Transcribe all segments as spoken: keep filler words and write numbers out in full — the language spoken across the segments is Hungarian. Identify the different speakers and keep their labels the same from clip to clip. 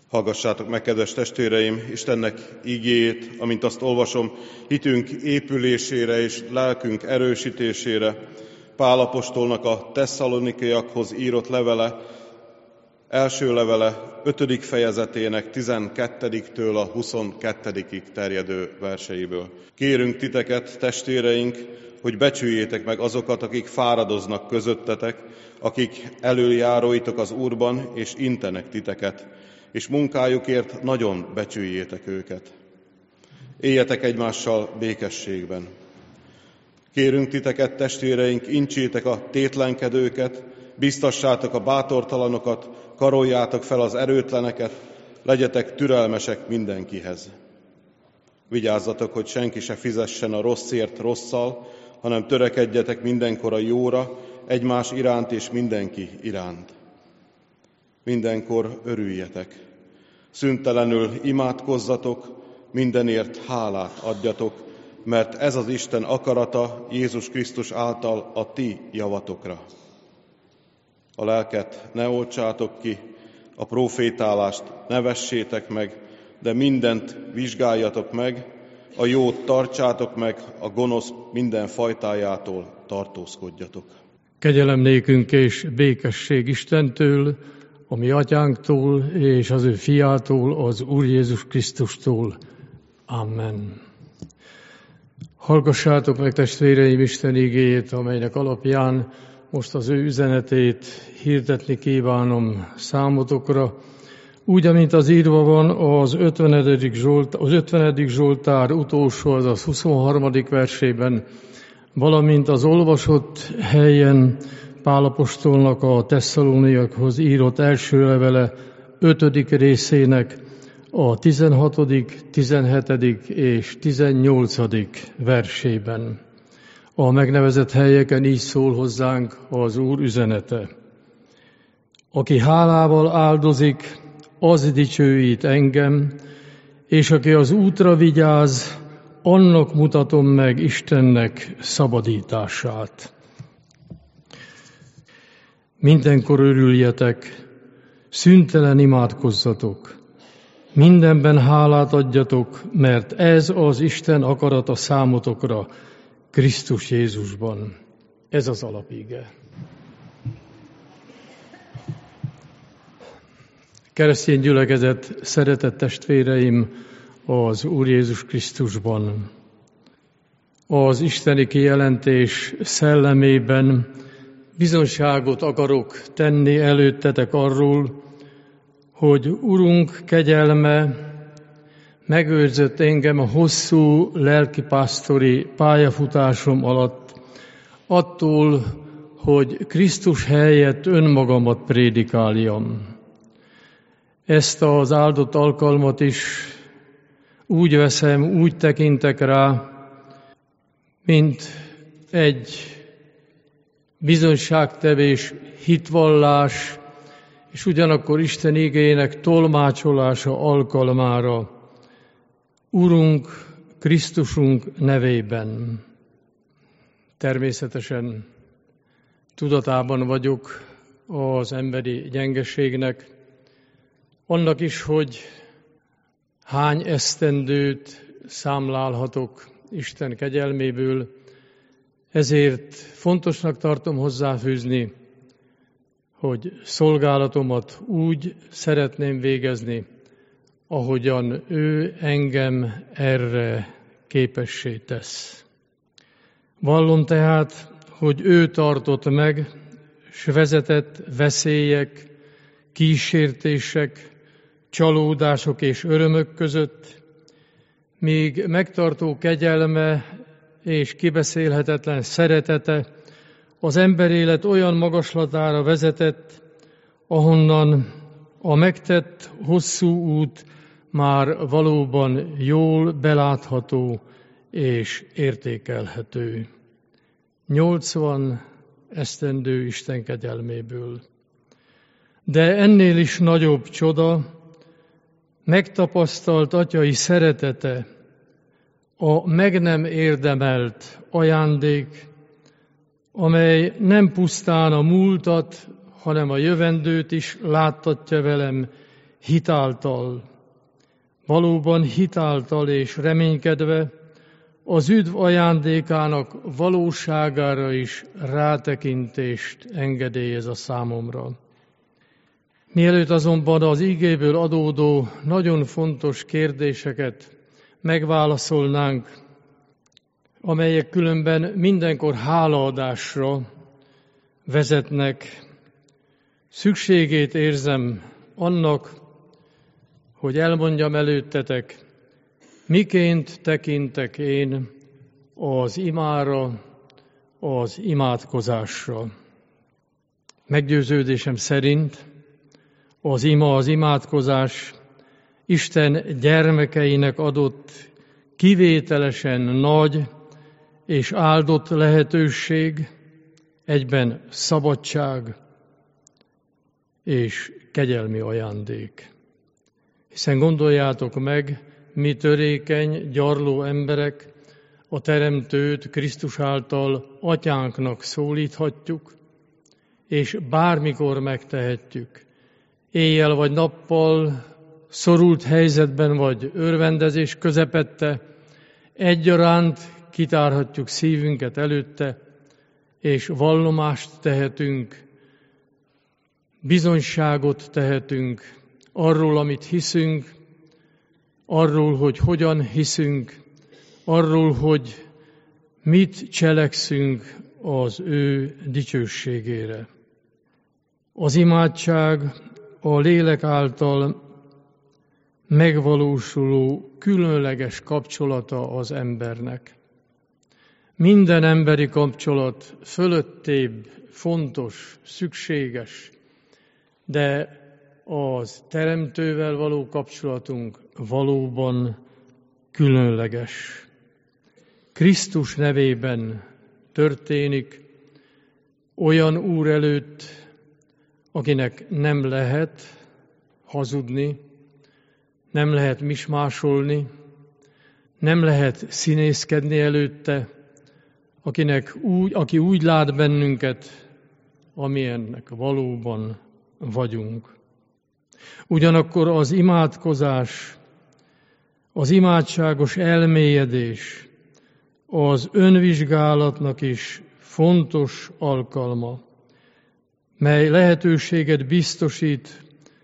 Speaker 1: Hallgassátok meg, kedves testvéreim, Istennek ígéjét, amint azt olvasom, hitünk épülésére és lelkünk erősítésére, Pál apostolnak a tesszalonikaiakhoz írott levele, első levele ötödik fejezetének tizenkettediktől a huszonkettedikig terjedő verseiből. Kérünk titeket, testvéreink, hogy becsüljétek meg azokat, akik fáradoznak közöttetek, akik elöljáróitok az Úrban, és intenek titeket, és munkájukért nagyon becsüljétek őket. Éljetek egymással békességben. Kérünk titeket, testvéreink, incsétek a tétlenkedőket, biztassátok a bátortalanokat, karoljátok fel az erőtleneket, legyetek türelmesek mindenkihez. Vigyázzatok, hogy senki se fizessen a rosszért rosszal, hanem törekedjetek mindenkor a jóra, egymás iránt és mindenki iránt. Mindenkor örüljetek. Szüntelenül imádkozzatok, mindenért hálát adjatok, mert ez az Isten akarata Jézus Krisztus által a ti javatokra. A lelket ne oltsátok ki, a profétálást ne vessétek meg, de mindent vizsgáljatok meg, a jót tartsátok meg, a gonosz minden fajtájától tartózkodjatok.
Speaker 2: Kegyelem nékünk és békesség Istentől, a mi atyánktól és az ő fiától, az Úr Jézus Krisztustól. Amen. Hallgassátok meg, testvéreim, Isten igéjét, amelynek alapján most az ő üzenetét hirdetni kívánom számotokra. Úgy, amint az írva van az ötvenedik Zsolt, az ötvenedik Zsoltár utolsó, azaz huszonharmadik versében, valamint az olvasott helyen Pál apostolnak a tesszaloniaiakhoz írott első levele ötödik részének a tizenhatodik, tizenhetedik és tizennyolcadik versében. A megnevezett helyeken így szól hozzánk az Úr üzenete. Aki hálával áldozik, az dicsőít engem, és aki az útra vigyáz, annak mutatom meg Istennek szabadítását. Mindenkor örüljetek, szüntelen imádkozzatok, mindenben hálát adjatok, mert ez az Isten akarata számotokra, Krisztus Jézusban. Ez az alapige. Keresztény gyülekezet, szeretett testvéreim az Úr Jézus Krisztusban. Az isteni kijelentés szellemében bizonyságot akarok tenni előttetek arról, hogy Urunk kegyelme megőrzött engem a hosszú lelkipásztori pályafutásom alatt, attól, hogy Krisztus helyett önmagamat prédikáljam. Ezt az áldott alkalmat is úgy veszem, úgy tekintek rá, mint egy bizonyságtevés, hitvallás, és ugyanakkor Isten igéjének tolmácsolása alkalmára, Urunk, Krisztusunk nevében. Természetesen tudatában vagyok az emberi gyengeségnek, annak is, hogy hány esztendőt számlálhatok Isten kegyelméből, ezért fontosnak tartom hozzáfűzni, hogy szolgálatomat úgy szeretném végezni, ahogyan ő engem erre képessé tesz. Vallom tehát, hogy ő tartott meg, s vezetett veszélyek, kísértések, csalódások és örömök között, míg megtartó kegyelme és kibeszélhetetlen szeretete az emberélet olyan magaslatára vezetett, ahonnan a megtett hosszú út már valóban jól belátható és értékelhető. Nyolcvan esztendő Isten kegyelméből. De ennél is nagyobb csoda, megtapasztalt atyai szeretete, a meg nem érdemelt ajándék, amely nem pusztán a múltat, hanem a jövendőt is láttatja velem, hitáltal, valóban hitáltal és reménykedve az üdv ajándékának valóságára is rátekintést engedélyez a számomra. Mielőtt azonban az igéből adódó nagyon fontos kérdéseket megválaszolnánk, amelyek különben mindenkor hálaadásra vezetnek, szükségét érzem annak, hogy elmondjam előttetek, miként tekintek én az imára, az imádkozásra. Meggyőződésem szerint az ima, az imádkozás Isten gyermekeinek adott kivételesen nagy és áldott lehetőség, egyben szabadság és kegyelmi ajándék. Hiszen gondoljátok meg, mi törékeny, gyarló emberek a Teremtőt Krisztus által atyánknak szólíthatjuk, és bármikor megtehetjük. Éjjel vagy nappal, szorult helyzetben vagy örvendezés közepette, egyaránt kitárhatjuk szívünket előtte, és vallomást tehetünk, bizonyságot tehetünk arról, amit hiszünk, arról, hogy hogyan hiszünk, arról, hogy mit cselekszünk az ő dicsőségére. Az imádság a lélek által megvalósuló különleges kapcsolata az embernek. Minden emberi kapcsolat fölöttébb, fontos, szükséges, de az Teremtővel való kapcsolatunk valóban különleges. Krisztus nevében történik olyan Úr előtt, akinek nem lehet hazudni, nem lehet mismásolni, nem lehet színészkedni előtte, akinek úgy, aki úgy lát bennünket, amilyennek valóban vagyunk. Ugyanakkor az imádkozás, az imádságos elmélyedés az önvizsgálatnak is fontos alkalma, mely lehetőséget biztosít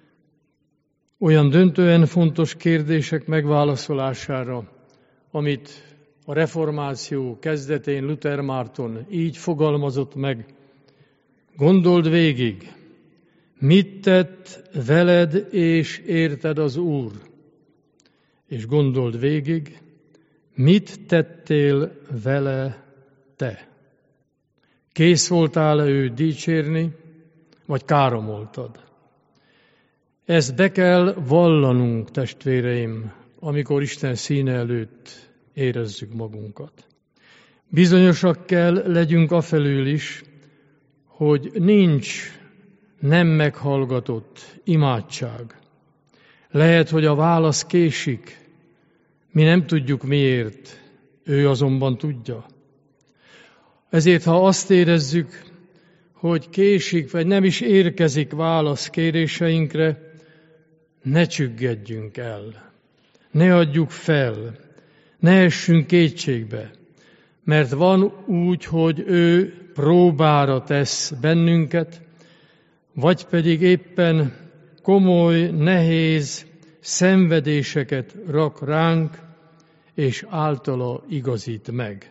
Speaker 2: olyan döntően fontos kérdések megválaszolására, amit a reformáció kezdetén Luther Márton így fogalmazott meg: gondold végig, mit tett veled és érted az Úr, és gondold végig, mit tettél vele te. Kész voltál ő dicsérni, vagy káromoltad? Ezt be kell vallanunk, testvéreim, amikor Isten színe előtt érezzük magunkat. Bizonyosak kell legyünk afelől is, hogy nincs nem meghallgatott imádság. Lehet, hogy a válasz késik, mi nem tudjuk miért, ő azonban tudja. Ezért, ha azt érezzük, hogy késik, vagy nem is érkezik válasz kéréseinkre, ne csüggedjünk el, ne adjuk fel, ne essünk kétségbe, mert van úgy, hogy ő próbára tesz bennünket, vagy pedig éppen komoly, nehéz szenvedéseket rak ránk, és általa igazít meg.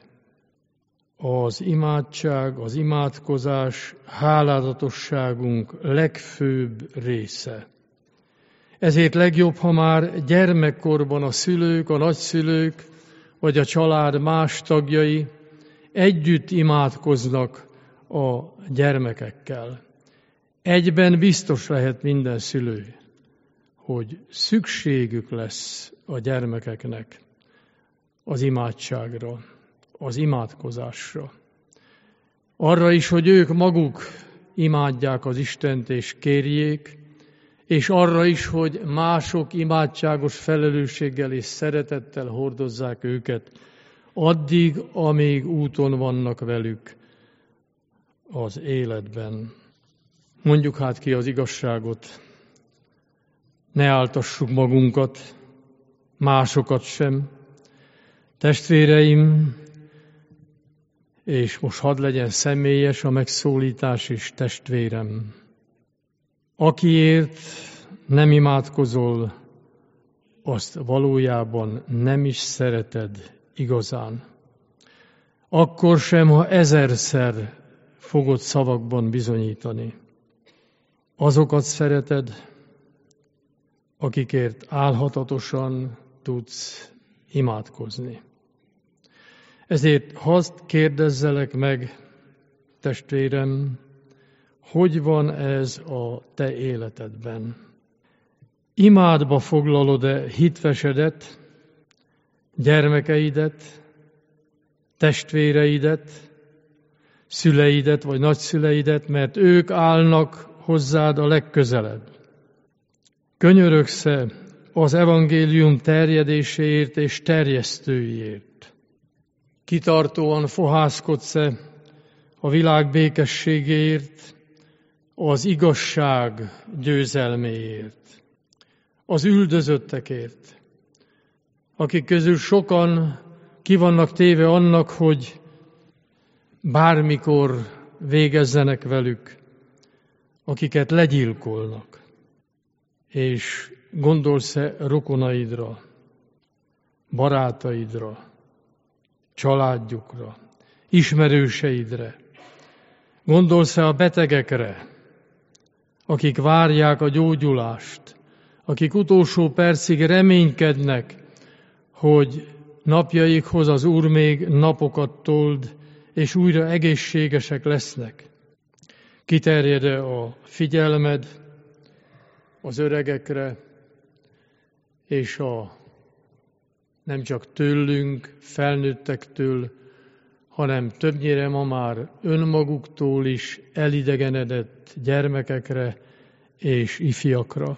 Speaker 2: Az imádság, az imádkozás hálálatosságunk legfőbb része. Ezért legjobb, ha már gyermekkorban a szülők, a nagyszülők, vagy a család más tagjai együtt imádkoznak a gyermekekkel. Egyben biztos lehet minden szülő, hogy szükségük lesz a gyermekeknek az imádságra, az imádkozásra. Arra is, hogy ők maguk imádják az Istent és kérjék, és arra is, hogy mások imádságos felelősséggel és szeretettel hordozzák őket, addig, amíg úton vannak velük az életben. Mondjuk hát ki az igazságot. Ne áltassuk magunkat, másokat sem. Testvéreim, és most hadd legyen személyes a megszólítás is, testvérem. Akiért nem imádkozol, azt valójában nem is szereted igazán. Akkor sem, ha ezerszer fogod szavakban bizonyítani. Azokat szereted, akikért álhatatosan tudsz imádkozni. Ezért hadd kérdezzelek meg, testvérem, hogy van ez a te életedben? Imádba foglalod-e hitvesedet, gyermekeidet, testvéreidet, szüleidet vagy nagyszüleidet, mert ők állnak hozzád a legközelebb? Könyörögsz-e az evangélium terjedéséért és terjesztőiért? Kitartóan fohászkodsz-e a világ békességéért, az igazság győzelméért, az üldözöttekért, akik közül sokan ki vannak téve annak, hogy bármikor végezzenek velük, akiket legyilkolnak, és gondolsz-e rokonaidra, barátaidra, családjukra, ismerőseidre, gondolsz-e a betegekre, akik várják a gyógyulást, akik utolsó percig reménykednek, hogy napjaikhoz az Úr még napokat told, és újra egészségesek lesznek. Kiterjed-e a figyelmed az öregekre, és a nem csak tőlünk, felnőttektől, hanem többnyire ma már önmaguktól is elidegenedett gyermekekre és ifjakra,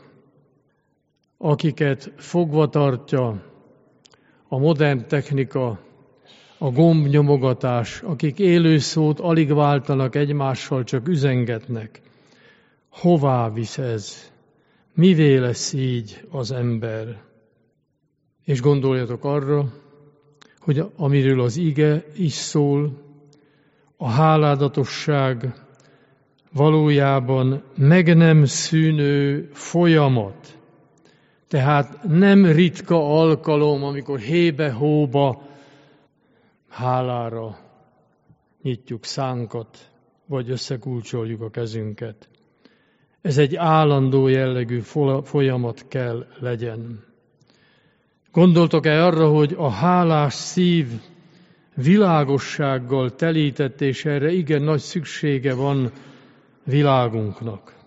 Speaker 2: akiket fogva tartja a modern technika, a gombnyomogatás, akik élő szót alig váltanak egymással, csak üzengetnek. Hová visz ez? Mivé lesz így az ember? És gondoljatok arra, hogy amiről az ige is szól, a háládatosság valójában meg nem szűnő folyamat. Tehát nem ritka alkalom, amikor hébe-hóba hálára nyitjuk szánkat, vagy összekulcsoljuk a kezünket. Ez egy állandó jellegű folyamat kell legyen. Gondoltok-e arra, hogy a hálás szív világossággal telített, és erre igen nagy szüksége van világunknak?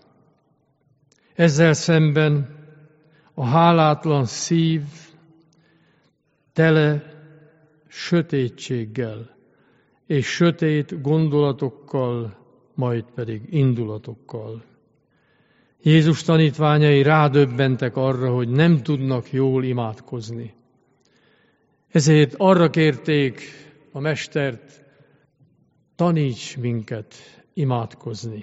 Speaker 2: Ezzel szemben a hálátlan szív tele sötétséggel, és sötét gondolatokkal, majd pedig indulatokkal. Jézus tanítványai rádöbbentek arra, hogy nem tudnak jól imádkozni. Ezért arra kérték a mestert, taníts minket imádkozni.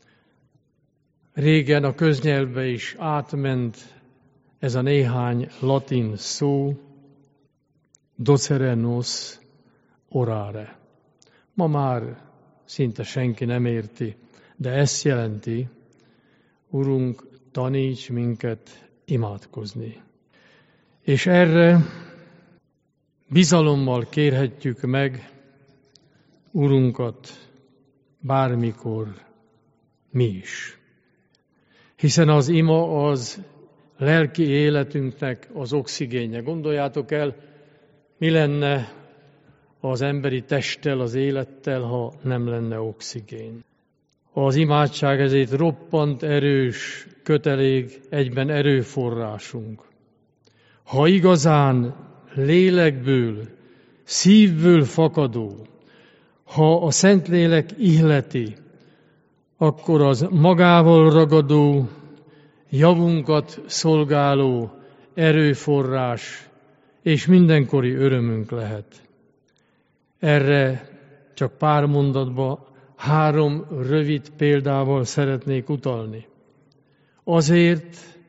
Speaker 2: Régen a köznyelvbe is átment ez a néhány latin szó, docere nos orare. Ma már szinte senki nem érti, de ezt jelenti, Urunk, taníts minket imádkozni. És erre bizalommal kérhetjük meg Urunkat bármikor mi is. Hiszen az ima az lelki életünknek az oxigénje. Gondoljátok el, mi lenne az emberi testtel, az élettel, ha nem lenne oxigén. Az imádság ezért roppant erős kötelék, egyben erőforrásunk. Ha igazán lélekből, szívből fakadó, ha a Szentlélek ihleti, akkor az magával ragadó, javunkat szolgáló erőforrás és mindenkori örömünk lehet. Erre csak pár mondatba három rövid példával szeretnék utalni. Azért,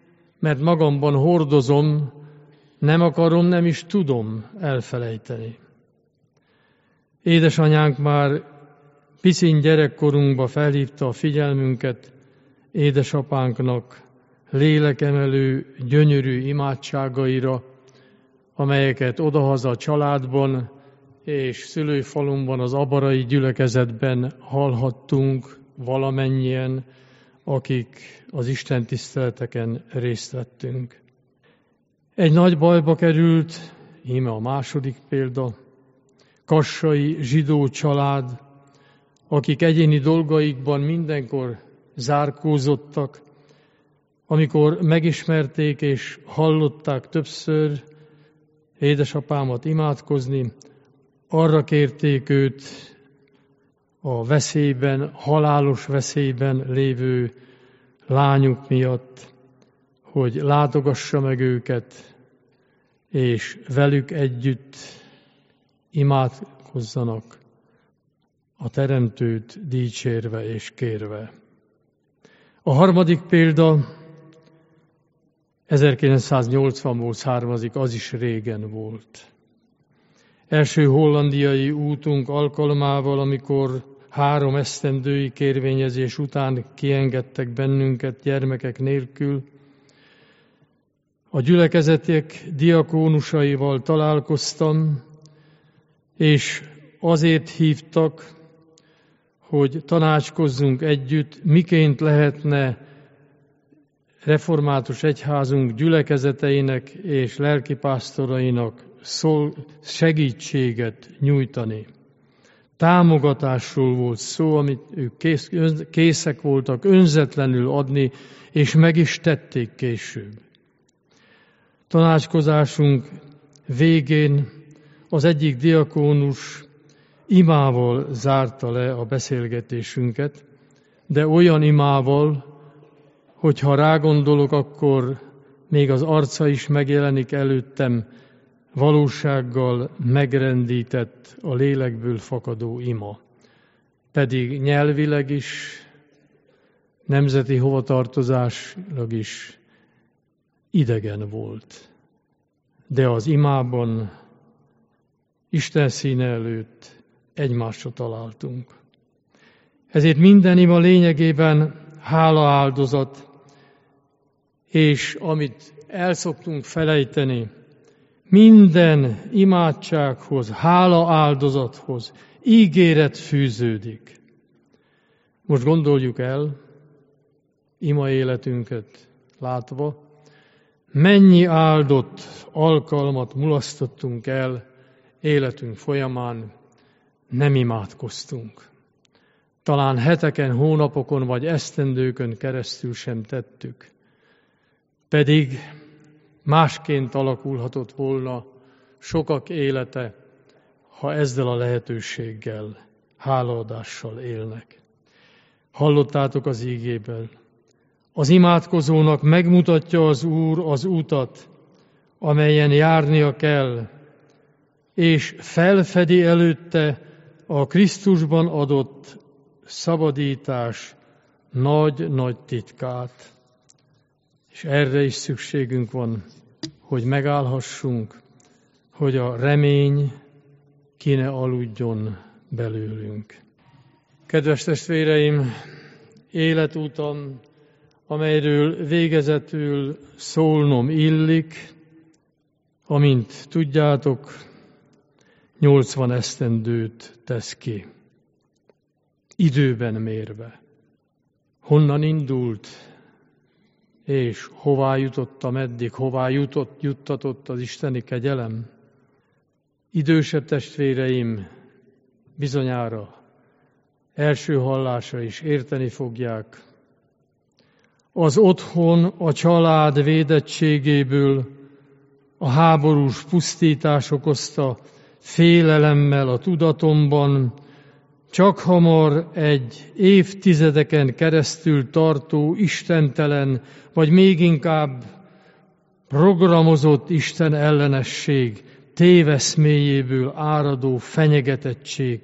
Speaker 2: mert magamban hordozom, nem akarom, nem is tudom elfelejteni. Édesanyánk már piciny gyerekkorunkba felhívta a figyelmünket édesapánknak lélekemelő, gyönyörű imádságaira, amelyeket odahaza a családban és szülőfalumban, az abarai gyülekezetben hallhattunk valamennyien, akik az istentiszteleteken részt vettünk. Egy nagy bajba került, íme a második példa, kassai zsidó család, akik egyéni dolgaikban mindenkor zárkózottak, amikor megismerték és hallották többször édesapámat imádkozni, arra kérték őt a veszélyben, halálos veszélyben lévő lányuk miatt, hogy látogassa meg őket, és velük együtt imádkozzanak a Teremtőt dicsérve és kérve. A harmadik példa ezerkilencszáznyolcvanból származik, az is régen volt. Első hollandiai útunk alkalmával, amikor három esztendői kérvényezés után kiengedtek bennünket gyermekek nélkül, a gyülekezetek diakónusaival találkoztam, és azért hívtak, hogy tanácskozzunk együtt, miként lehetne református egyházunk gyülekezeteinek és lelkipásztorainak szól, segítséget nyújtani. Támogatásról volt szó, amit ők kész, készek voltak önzetlenül adni, és meg is tették később. Tanácskozásunk végén az egyik diakónus imával zárta le a beszélgetésünket, de olyan imával, hogy ha rágondolok, akkor még az arca is megjelenik előttem, valósággal megrendített a lélekből fakadó ima. Pedig nyelvileg is, nemzeti hovatartozáslag is idegen volt. De az imában, Isten színe előtt egymásra találtunk. Ezért minden ima lényegében hálaáldozat, és amit el szoktunk felejteni, minden imádsághoz, hálaáldozathoz ígéret fűződik. Most gondoljuk el, ima életünket látva, mennyi áldott alkalmat mulasztottunk el életünk folyamán, nem imádkoztunk. Talán heteken, hónapokon vagy esztendőkön keresztül sem tettük. Pedig másként alakulhatott volna sokak élete, ha ezzel a lehetőséggel, hálaadással élnek. Hallottátok az ígéből. Az imádkozónak megmutatja az Úr az utat, amelyen járnia kell, és felfedi előtte a Krisztusban adott szabadítás nagy-nagy titkát. És erre is szükségünk van, hogy megállhassunk, hogy a remény ki ne aludjon belőlünk. Kedves testvéreim, életútam, amelyről végezetül szólnom illik, amint tudjátok, nyolcvan esztendőt tesz ki. Időben mérve. Honnan indult, és hová jutottam eddig, hová jutott, juttatott az isteni kegyelem? Idősebb testvéreim bizonyára első hallásra is érteni fogják. Az otthon, a család védettségéből a háborús pusztítás okozta félelemmel a tudatomban, csak hamar egy évtizedeken keresztül tartó istentelen, vagy még inkább programozott Isten ellenesség téveszméjéből áradó fenyegetettség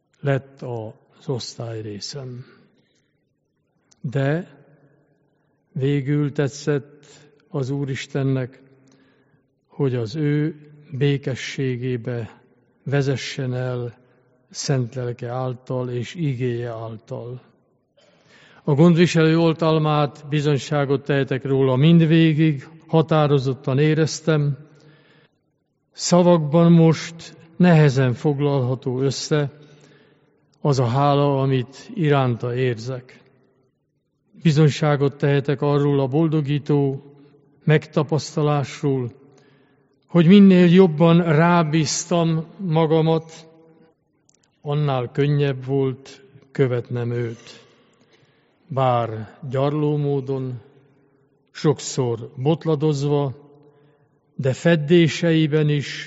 Speaker 2: lett az osztályrészem. De Végül tetszett az Úristennek, hogy az ő békességébe vezessen el szent lelke által és igéje által. A gondviselő oltalmát, bizonyságot tehetek róla mindvégig, határozottan éreztem. Szavakban most nehezen foglalható össze az a hála, amit iránta érzek. Bizonyságot tehetek arról a boldogító megtapasztalásról, hogy minél jobban rábíztam magamat, annál könnyebb volt követnem őt. Bár gyarló módon, sokszor botladozva, de feddéseiben is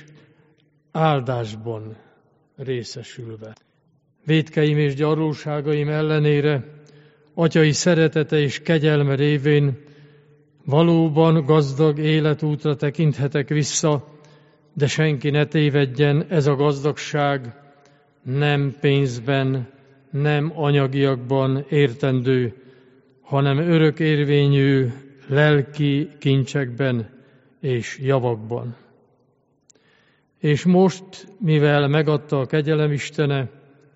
Speaker 2: áldásban részesülve. Vétkeim és gyarlóságaim ellenére atyai szeretete és kegyelme révén valóban gazdag életútra tekinthetek vissza, de senki ne tévedjen, ez a gazdagság nem pénzben, nem anyagiakban értendő, hanem örökérvényű lelki kincsekben és javakban. És most, mivel megadta a kegyelem Istene,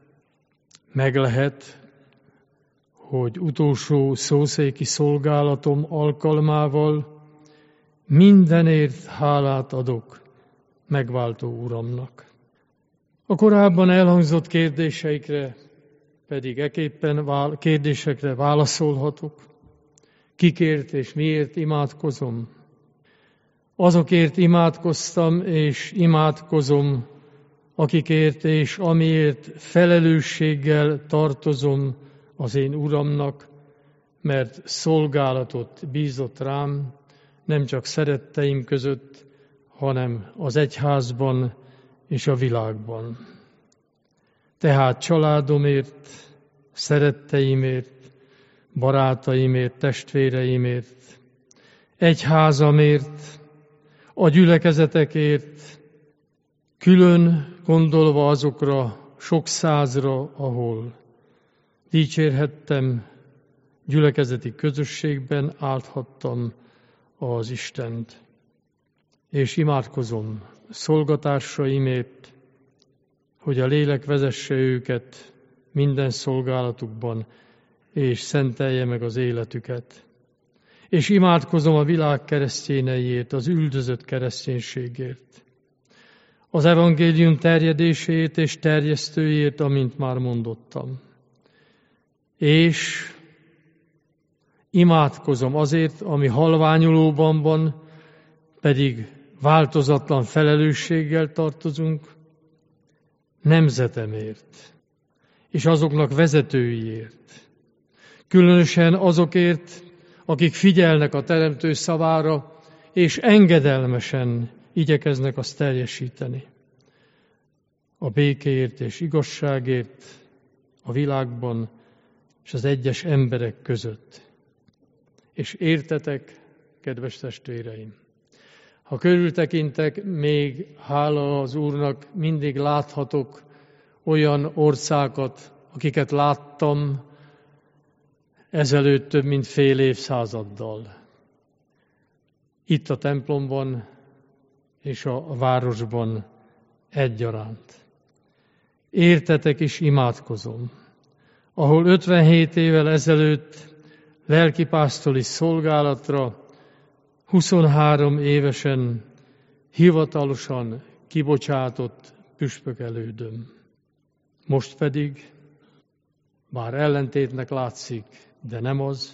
Speaker 2: meg lehet, hogy utolsó szószéki szolgálatom alkalmával mindenért hálát adok megváltó Uramnak. A korábban elhangzott kérdéseikre pedig eképpen kérdésekre válaszolhatok. Kikért és miért imádkozom? Azokért imádkoztam és imádkozom, akikért és amiért felelősséggel tartozom az én Uramnak, mert szolgálatot bízott rám, nem csak szeretteim között, hanem az egyházban és a világban. Tehát családomért, szeretteimért, barátaimért, testvéreimért, egyházamért, a gyülekezetekért, külön gondolva azokra sok százra, ahol dicsérhettem, gyülekezeti közösségben álthattam az Istent. És imádkozom szolgatársaimért, hogy a lélek vezesse őket minden szolgálatukban, és szentelje meg az életüket. És imádkozom a világ keresztényeiért, az üldözött kereszténységért, az evangélium terjedéséért és terjesztőjét, amint már mondottam. És imádkozom azért, ami halványulóban van, pedig változatlan felelősséggel tartozunk, nemzetemért, és azoknak vezetőiért. Különösen azokért, akik figyelnek a Teremtő szavára, és engedelmesen igyekeznek azt teljesíteni. A békéért és igazságért a világban és az egyes emberek között. És értetek, kedves testvéreim, ha körültekintek, még hála az Úrnak mindig láthatok olyan országokat, akiket láttam ezelőtt több mint fél évszázaddal. Itt a templomban és a városban egyaránt. Értetek és imádkozom, ahol ötvenhét évvel ezelőtt lelkipásztori szolgálatra huszonhárom évesen hivatalosan kibocsátott püspök elődöm. Most pedig, bár ellentétnek látszik, de nem az,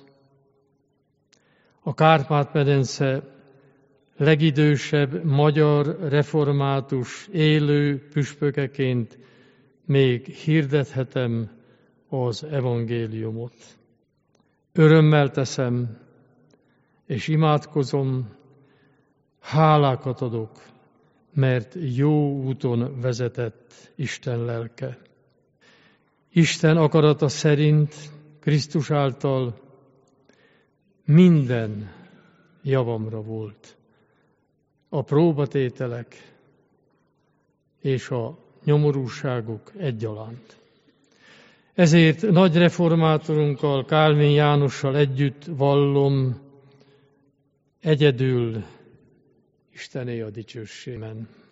Speaker 2: a Kárpát-medence legidősebb magyar református élő püspökeként még hirdethetem az evangéliumot. Örömmel teszem, és imádkozom, hálákat adok, mert jó úton vezetett Isten lelke. Isten akarata szerint Krisztus által minden javamra volt. A próbatételek és a nyomorúságok egyaránt. Ezért nagy reformátorunkkal, Kálvin Jánossal együtt vallom Egyedül Istené a dicsőség. Amen.